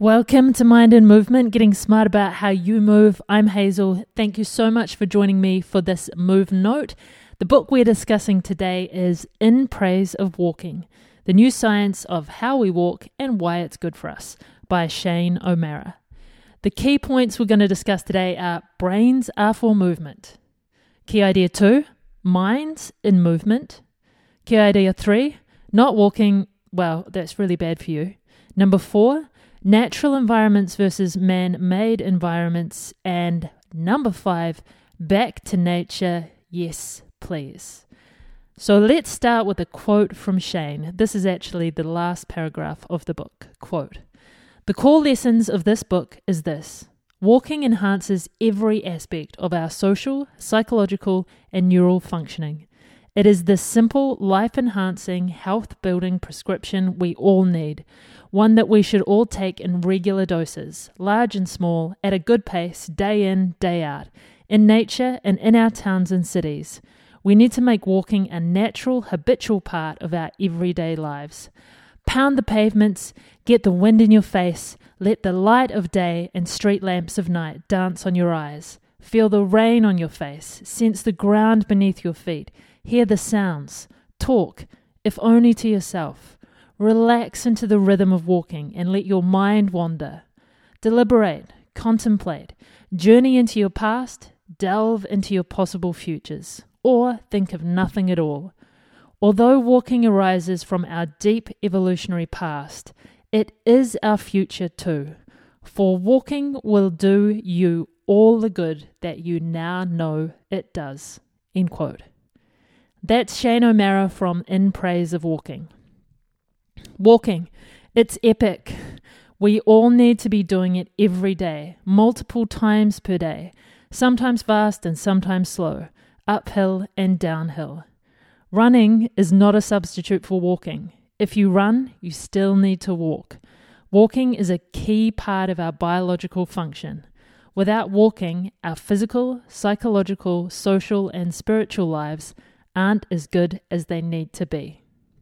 Welcome to Mind and Movement, getting smart about how you move. I'm Hazel. Thank you so much for joining me for this Move Note. The book we're discussing today is In Praise of Walking, The New Science of How We Walk and Why It's Good for Us by Shane O'Mara. The key points we're going to discuss today are brains are for movement. Key idea 2, minds in movement. Key idea 3, not walking, well, that's really bad for you. Number 4, natural environments versus man-made environments. And number 5, back to nature, yes, please. So let's start with a quote from Shane. This is actually the last paragraph of the book. Quote, "The core lessons of this book is this. Walking enhances every aspect of our social, psychological, and neural functioning. It is the simple, life-enhancing, health-building prescription we all need, one that we should all take in regular doses, large and small, at a good pace, day in, day out, in nature and in our towns and cities. We need to make walking a natural, habitual part of our everyday lives. Pound the pavements, get the wind in your face, let the light of day and street lamps of night dance on your eyes. Feel the rain on your face, sense the ground beneath your feet, hear the sounds, talk, if only to yourself. Relax into the rhythm of walking and let your mind wander. Deliberate, contemplate, journey into your past, delve into your possible futures, or think of nothing at all. Although walking arises from our deep evolutionary past, it is our future too. For walking will do you all the good that you now know it does." End quote. That's Shane O'Mara from In Praise of Walking. Walking, it's epic. We all need to be doing it every day, multiple times per day, sometimes fast and sometimes slow, uphill and downhill. Running is not a substitute for walking. If you run, you still need to walk. Walking is a key part of our biological function. Without walking, our physical, psychological, social, and spiritual lives aren't as good as they need to be.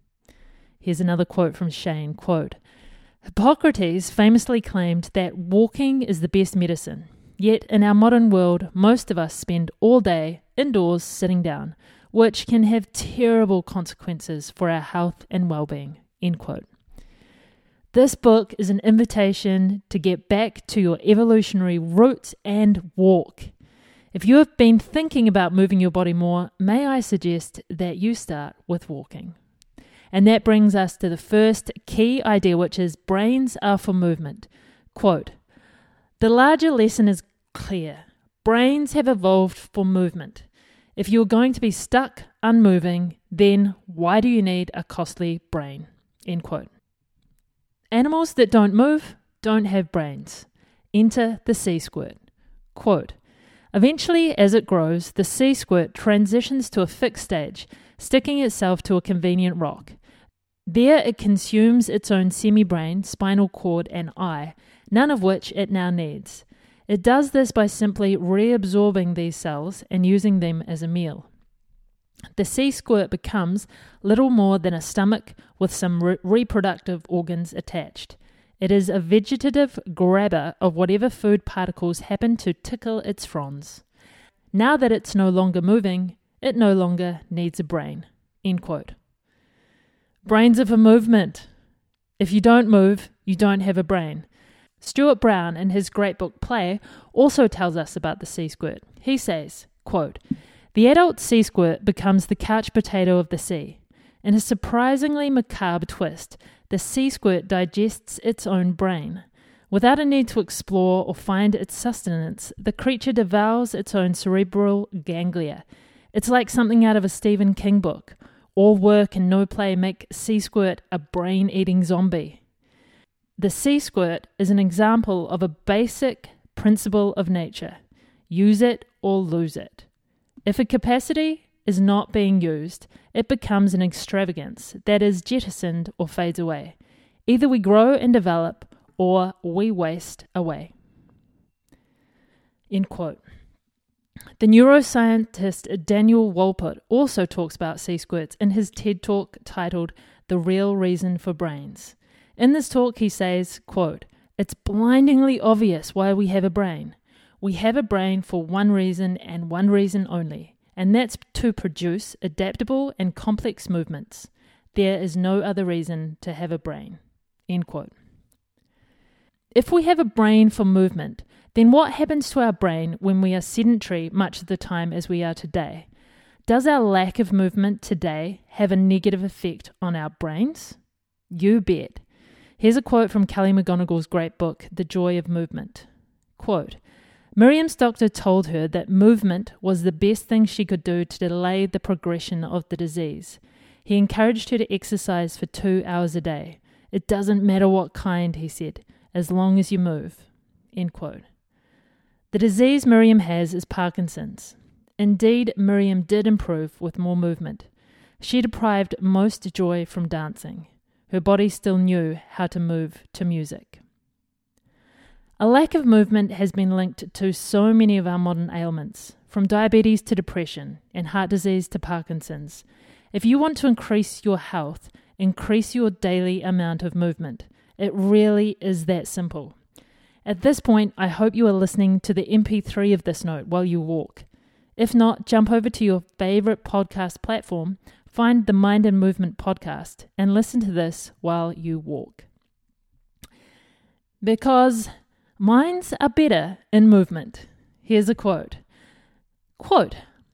Here's another quote from Shane, quote, "Hippocrates famously claimed that walking is the best medicine. Yet in our modern world, most of us spend all day indoors sitting down, which can have terrible consequences for our health and well-being." End quote. This book is an invitation to get back to your evolutionary roots and walk. If you have been thinking about moving your body more, may I suggest that you start with walking. And that brings us to the first key idea, which is brains are for movement. Quote, "The larger lesson is clear. Brains have evolved for movement. If you're going to be stuck, unmoving, then why do you need a costly brain?" End quote. Animals that don't move don't have brains. Enter the sea squirt. Quote, "Eventually, as it grows, the sea squirt transitions to a fixed stage, sticking itself to a convenient rock. There it consumes its own semi-brain, spinal cord, and eye, none of which it now needs. It does this by simply reabsorbing these cells and using them as a meal. The sea squirt becomes little more than a stomach with some reproductive organs attached. It is a vegetative grabber of whatever food particles happen to tickle its fronds. Now that it's no longer moving, it no longer needs a brain." End quote. Brains are for movement. If you don't move, you don't have a brain. Stuart Brown, in his great book Play, also tells us about the sea squirt. He says, quote, "The adult sea squirt becomes the couch potato of the sea. In a surprisingly macabre twist, the sea squirt digests its own brain. Without a need to explore or find its sustenance, the creature devours its own cerebral ganglia. It's like something out of a Stephen King book. All work and no play make sea squirt a brain-eating zombie." The sea squirt is an example of a basic principle of nature. Use it or lose it. If a capacity is not being used, it becomes an extravagance that is jettisoned or fades away. Either we grow and develop, or we waste away. End quote. The neuroscientist Daniel Wolpert also talks about sea squirts in his TED Talk titled The Real Reason for Brains. In this talk he says, quote, It's blindingly obvious why we have a brain. We have a brain for one reason and one reason only, and that's to produce adaptable and complex movements. There is no other reason to have a brain." End quote. If we have a brain for movement, then what happens to our brain when we are sedentary much of the time as we are today? Does our lack of movement today have a negative effect on our brains? You bet. Here's a quote from Kelly McGonigal's great book, The Joy of Movement. Quote, "Miriam's doctor told her that movement was the best thing she could do to delay the progression of the disease. He encouraged her to exercise for 2 hours a day. It doesn't matter what kind, he said, as long as you move." End quote. The disease Miriam has is Parkinson's. Indeed, Miriam did improve with more movement. She deprived most joy from dancing. Her body still knew how to move to music. A lack of movement has been linked to so many of our modern ailments, from diabetes to depression and heart disease to Parkinson's. If you want to increase your health, increase your daily amount of movement. It really is that simple. At this point, I hope you are listening to the MP3 of this note while you walk. If not, jump over to your favorite podcast platform, find the Mind and Movement podcast, and listen to this while you walk. Because minds are better in movement. Here's a quote. Quote,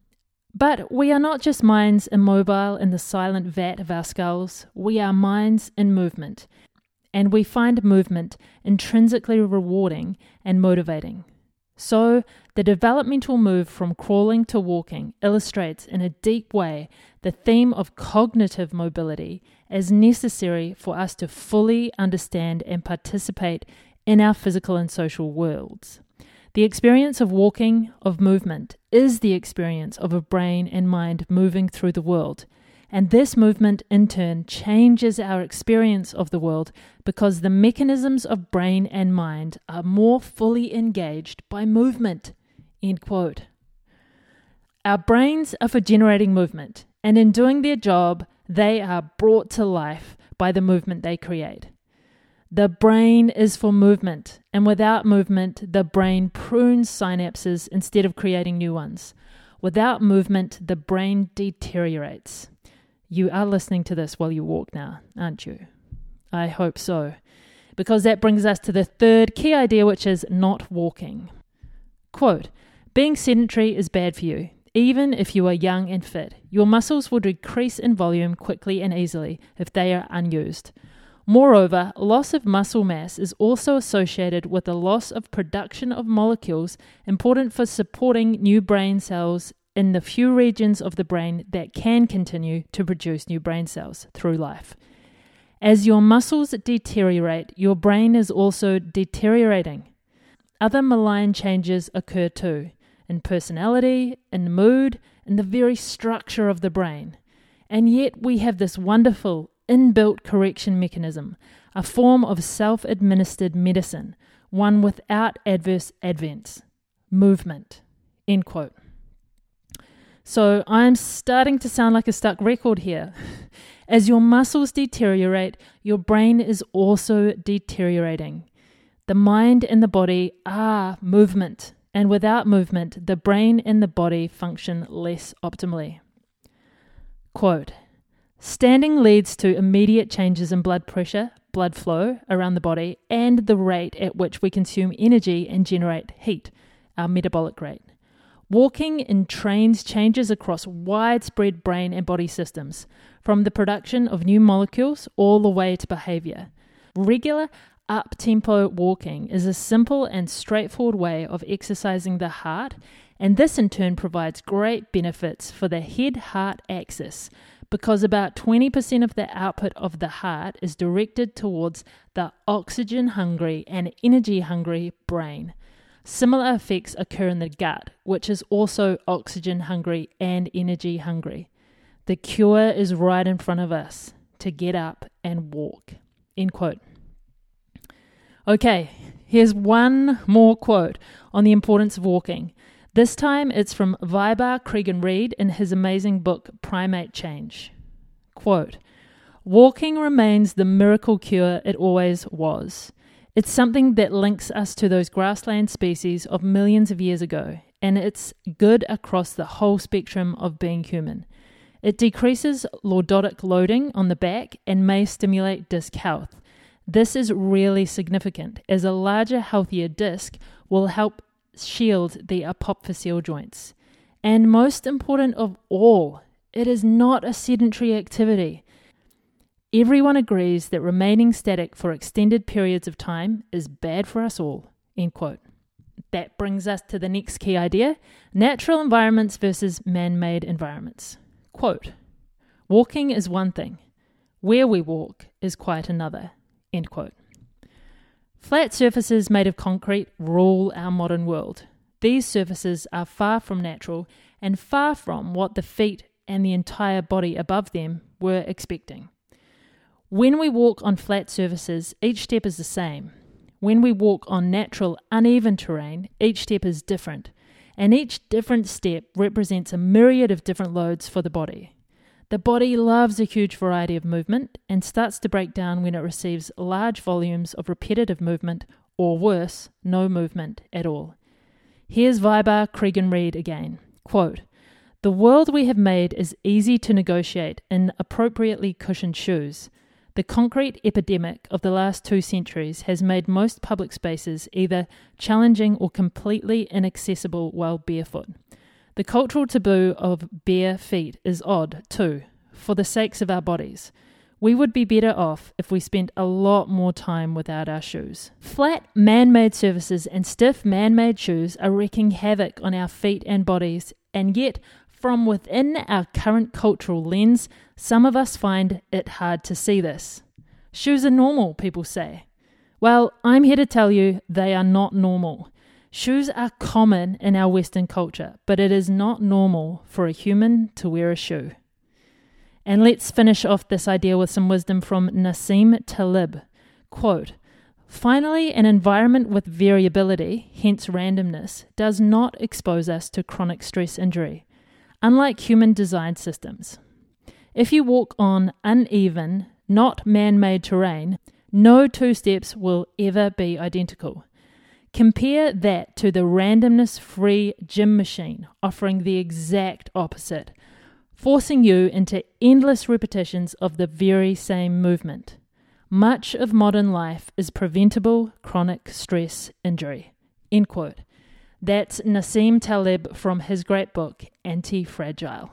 "But we are not just minds immobile in the silent vat of our skulls. We are minds in movement, and we find movement intrinsically rewarding and motivating. So, the developmental move from crawling to walking illustrates in a deep way the theme of cognitive mobility as necessary for us to fully understand and participate in our physical and social worlds. The experience of walking, of movement, is the experience of a brain and mind moving through the world. And this movement, in turn, changes our experience of the world because the mechanisms of brain and mind are more fully engaged by movement." End quote. Our brains are for generating movement, and in doing their job, they are brought to life by the movement they create. The brain is for movement, and without movement, the brain prunes synapses instead of creating new ones. Without movement, the brain deteriorates. You are listening to this while you walk now, aren't you? I hope so. Because that brings us to the third key idea, which is not walking. Quote, "Being sedentary is bad for you. Even if you are young and fit, your muscles will decrease in volume quickly and easily if they are unused. Moreover, loss of muscle mass is also associated with a loss of production of molecules important for supporting new brain cells in the few regions of the brain that can continue to produce new brain cells through life. As your muscles deteriorate, your brain is also deteriorating. Other malign changes occur too, in personality, in mood, in the very structure of the brain. And yet we have this wonderful inbuilt correction mechanism, a form of self-administered medicine, one without adverse advents, movement." End quote. So I'm starting to sound like a stuck record here. As your muscles deteriorate, your brain is also deteriorating. The mind and the body are movement, and without movement, the brain and the body function less optimally. Quote, "Standing leads to immediate changes in blood pressure, blood flow around the body, and the rate at which we consume energy and generate heat, our metabolic rate. Walking entrains changes across widespread brain and body systems, from the production of new molecules all the way to behavior. Regular up-tempo walking is a simple and straightforward way of exercising the heart, and this in turn provides great benefits for the head-heart axis, because about 20% of the output of the heart is directed towards the oxygen-hungry and energy-hungry brain. Similar effects occur in the gut, which is also oxygen-hungry and energy-hungry. The cure is right in front of us, to get up and walk." End quote. Okay, here's one more quote on the importance of walking. This time it's from Vibhar Cregan-Reid in his amazing book, Primate Change. Quote, "Walking remains the miracle cure it always was. It's something that links us to those grassland species of millions of years ago, and it's good across the whole spectrum of being human. It decreases lordotic loading on the back and may stimulate disc health. This is really significant, as a larger, healthier disc will help shield the apophyseal joints. And most important of all, it is not a sedentary activity. Everyone agrees that remaining static for extended periods of time is bad for us all." End quote. That brings us to the next key idea: natural environments versus man-made environments. Quote, "Walking is one thing. Where we walk is quite another." End quote. Flat surfaces made of concrete rule our modern world. These surfaces are far from natural and far from what the feet and the entire body above them were expecting. When we walk on flat surfaces, each step is the same. When we walk on natural, uneven terrain, each step is different, and each different step represents a myriad of different loads for the body. The body loves a huge variety of movement and starts to break down when it receives large volumes of repetitive movement, or worse, no movement at all. Here's Vibha Cregan-Reid again. Quote, "The world we have made is easy to negotiate in appropriately cushioned shoes. The concrete epidemic of the last 2 centuries has made most public spaces either challenging or completely inaccessible while barefoot. The cultural taboo of bare feet is odd, too, for the sakes of our bodies. We would be better off if we spent a lot more time without our shoes." Flat, man-made surfaces and stiff, man-made shoes are wreaking havoc on our feet and bodies, and yet, from within our current cultural lens, some of us find it hard to see this. Shoes are normal, people say. Well, I'm here to tell you they are not normal. Shoes are common in our Western culture, but it is not normal for a human to wear a shoe. And let's finish off this idea with some wisdom from Nassim Taleb. Quote, "Finally, an environment with variability, hence randomness, does not expose us to chronic stress injury, unlike human designed systems. If you walk on uneven, not man-made terrain, no 2 steps will ever be identical. Compare that to the randomness-free gym machine, offering the exact opposite, forcing you into endless repetitions of the very same movement. Much of modern life is preventable chronic stress injury." End quote. That's Nassim Taleb from his great book, Anti-Fragile.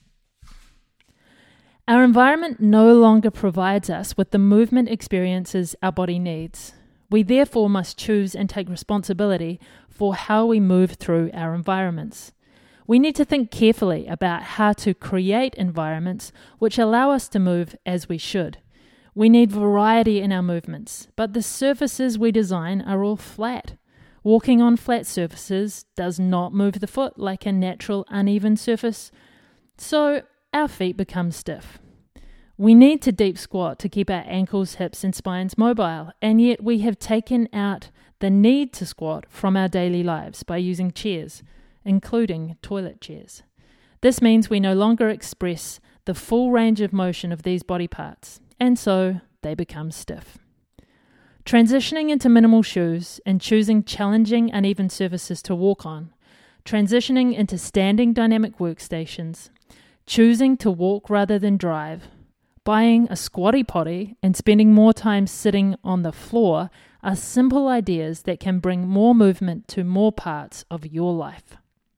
Our environment no longer provides us with the movement experiences our body needs. We therefore must choose and take responsibility for how we move through our environments. We need to think carefully about how to create environments which allow us to move as we should. We need variety in our movements, but the surfaces we design are all flat. Walking on flat surfaces does not move the foot like a natural uneven surface, so our feet become stiff. We need to deep squat to keep our ankles, hips and spines mobile, and yet we have taken out the need to squat from our daily lives by using chairs, including toilet chairs. This means we no longer express the full range of motion of these body parts, and so they become stiff. Transitioning into minimal shoes and choosing challenging uneven surfaces to walk on, transitioning into standing dynamic workstations, choosing to walk rather than drive, buying a squatty potty and spending more time sitting on the floor are simple ideas that can bring more movement to more parts of your life.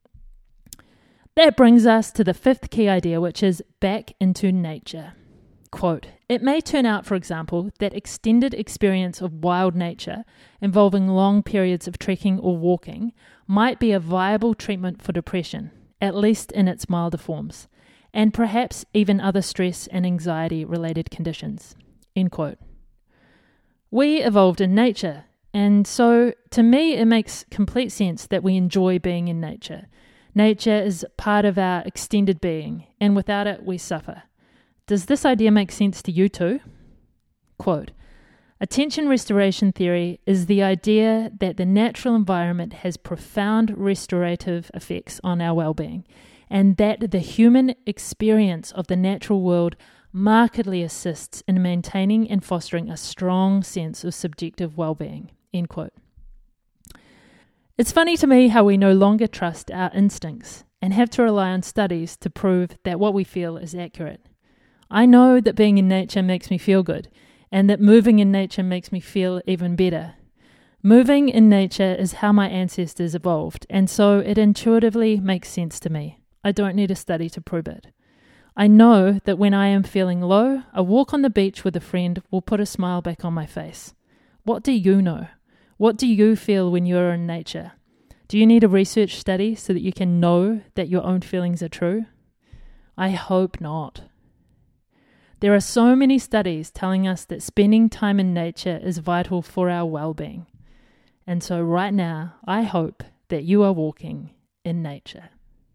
That brings us to the 5th key idea, which is back into nature. Quote, "It may turn out, for example, that extended experience of wild nature, involving long periods of trekking or walking, might be a viable treatment for depression, at least in its milder forms, and perhaps even other stress and anxiety-related conditions." End quote. We evolved in nature, and so to me it makes complete sense that we enjoy being in nature. Nature is part of our extended being, and without it we suffer. Does this idea make sense to you too? Quote, "Attention restoration theory is the idea that the natural environment has profound restorative effects on our well-being, and that the human experience of the natural world markedly assists in maintaining and fostering a strong sense of subjective well-being." End quote. It's funny to me how we no longer trust our instincts and have to rely on studies to prove that what we feel is accurate. I know that being in nature makes me feel good, and that moving in nature makes me feel even better. Moving in nature is how my ancestors evolved, and so it intuitively makes sense to me. I don't need a study to prove it. I know that when I am feeling low, a walk on the beach with a friend will put a smile back on my face. What do you know? What do you feel when you are in nature? Do you need a research study so that you can know that your own feelings are true? I hope not. There are so many studies telling us that spending time in nature is vital for our well-being. And so right now, I hope that you are walking in nature.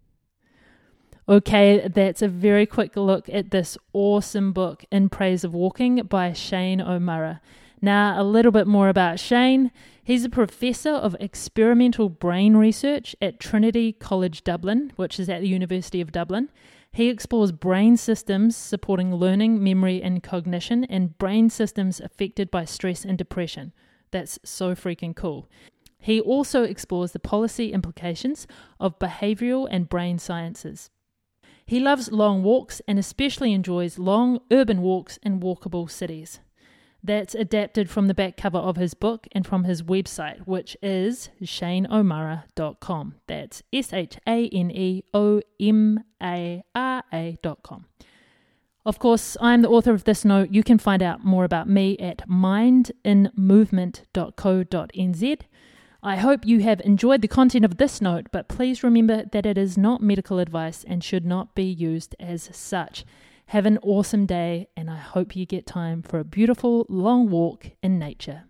Okay, that's a very quick look at this awesome book, In Praise of Walking by Shane O'Mara. Now, a little bit more about Shane. He's a professor of experimental brain research at Trinity College Dublin, which is at the University of Dublin. He explores brain systems supporting learning, memory, and cognition, and brain systems affected by stress and depression. That's so freaking cool. He also explores the policy implications of behavioral and brain sciences. He loves long walks and especially enjoys long urban walks in walkable cities. That's adapted from the back cover of his book and from his website, which is shaneomara.com. That's ShaneOmara.com. Of course, I'm the author of this note. You can find out more about me at mindinmovement.co.nz. I hope you have enjoyed the content of this note, but please remember that it is not medical advice and should not be used as such. Have an awesome day, and I hope you get time for a beautiful long walk in nature.